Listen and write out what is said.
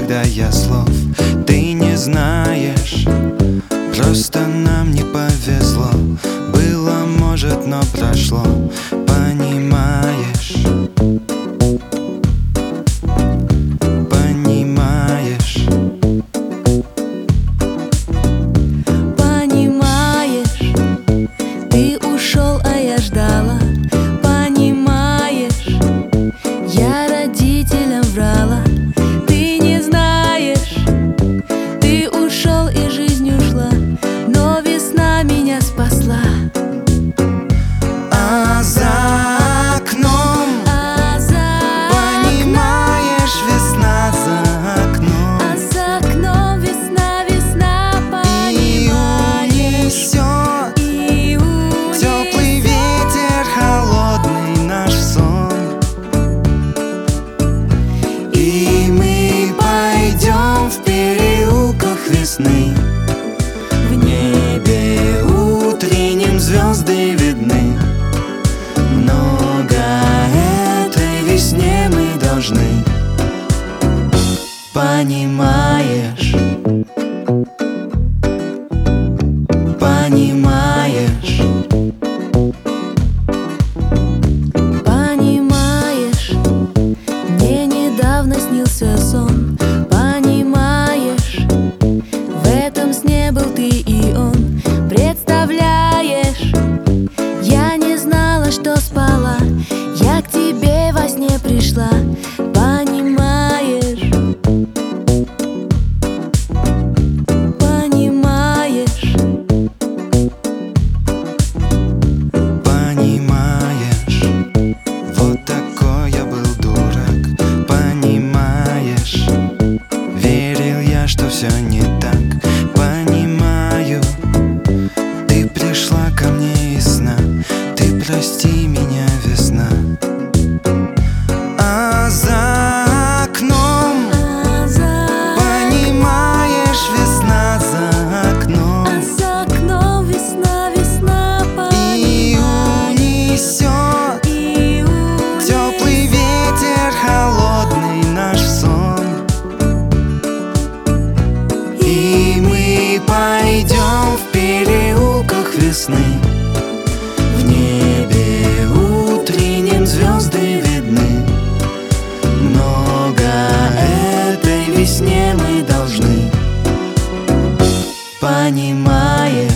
когда я слов ты не знаешь. Просто нам не повезло. Было, может, но прошло. Понимаешь? Понимаешь? Понимаешь, ты ушел, а я ждала. Понимаешь, я родителям врала. Ты не знаешь, ты ушел и жизнь ушла, но весна меня спасла. А за окном, понимаешь, весна за окном. А за окном весна, весна, понимаешь. И унесет теплый ветер, холодный наш сон. И мы пойдем в переулках весны. В небе утреннем звезды видны. Много этой весне мы должны. Понимаешь? Понимаешь? Понимаешь, мне недавно снился сон. Понимаешь, в этом сне был ты и он. Представляешь, я не знала, что спала. Я к тебе во сне пришла. Понимаешь? Понимаешь? Понимаешь? Вот такой я был дурак. Понимаешь? Верил я, что все не так. Понимаю, ты пришла ко мне из сна. Ты прости меня, весна. А за окном, понимаешь, весна за окном. А за окном весна, весна, И унесет теплый ветер, холодный наш сон. И мы пойдем в переулках весны. В небе утреннем звезды видны. Много этой весне мы должны. Понимаешь?